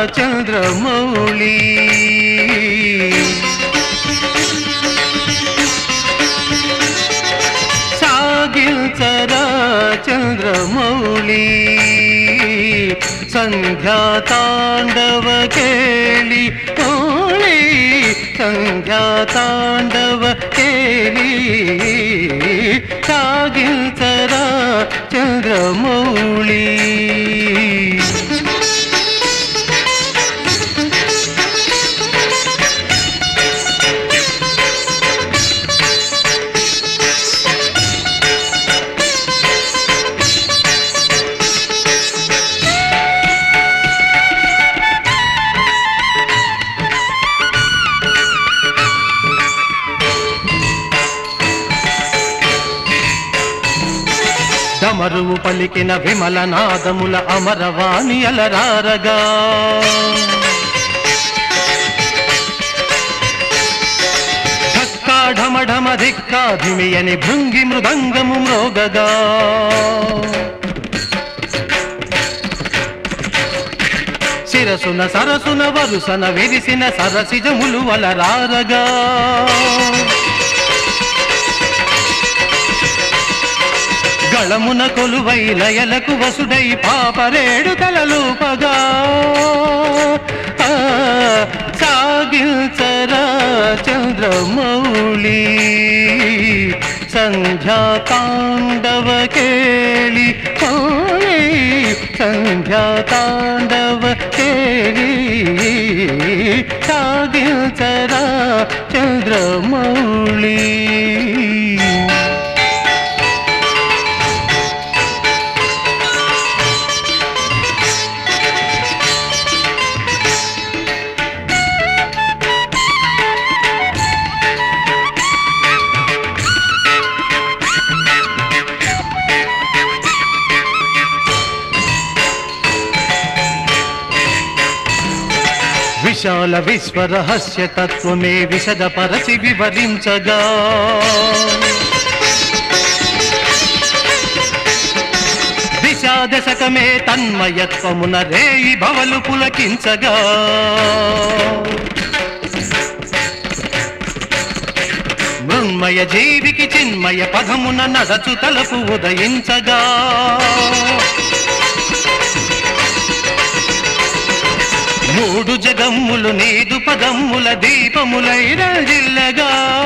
చంద్రమౌళి సాగించరా చంద్రమౌళి సంధ్యాతాండవ కేళి మౌళి సంధ్యాతాండవ కేళి సాగించరా చంద్రమౌళి డమరువు పలికిన విమల నాదముల అమరవాణి అలరారగా ధక్కా ఢమఢమ ధిక్కాధిమియని భృంగి మృదంగము మ్రోగగా శిరసున సరసున వరుసన విరిసిన సరసిజములు అలరారగా గళమున కొలువై లయలకు వసుడై పాపరేడు తలలూపగా సాగించరా చంద్రమౌళి సంధ్యాతాండవ కేళి మౌళి సంధ్యాతాండవ కేళి సాగించరా చంద్రమౌళి విశాల విశ్వరహస్య తత్వమే విశదపరచి వివరించగా దిశాదశకమే తన్మయత్వమున రేయి భవలు పులకించగా మృన్మయ జీవికి చిన్మయ పదమున నడచు తలపు ఉదయించగా మూడు జగమ్ములు నీదు పదమ్ముల దీపములై రంజిల్లగా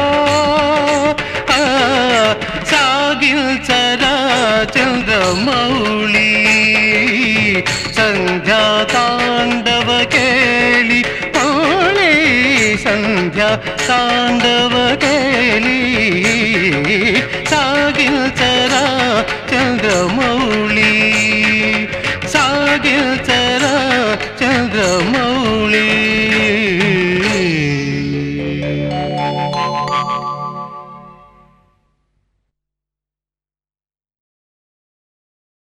సాగించరా చంద్రమౌళి సంధ్యాతాండవ కేళి మౌళి సంధ్యాతాండవ కేళి సాగించరా చంద్రమౌళి సాగించరా చంద్రమౌళి